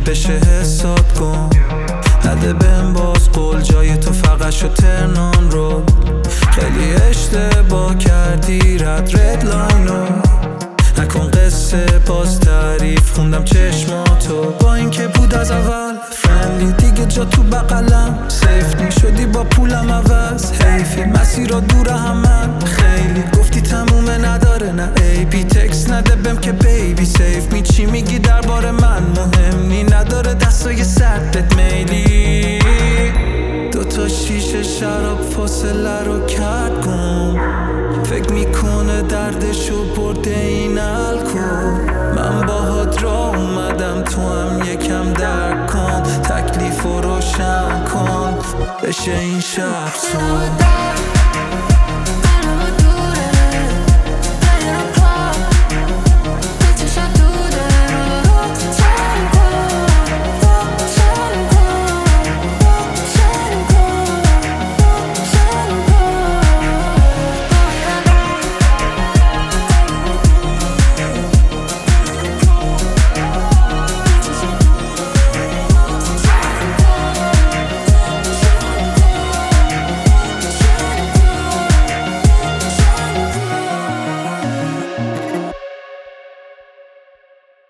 بشه حساب کن. نده بهم باز قول جای تو فقط شو ترنام رو. خیلی اشتباه کردی رد لاینو. نکن قصه باز تعریف خوندم چشماتو. با این که بود از اول فرندلی دیگه جا تو بقلم. سیفتی شدی با پولم عوض. حیفی مسیرها دور همن. خیلی گفتی تمومه نداره نه ایبی. تکس نده بهم که بیبی سیف می. چی میگی درباره من مهم نی. نداره دستای سردت میلی. دوتا شیشه شراب فاصله رو کرد گم. فکر میکنه دردشو برده این الکل. من باهات را اومدم تو هم یکم درک کن. تکلیف رو روشن کن بشه این شب سون.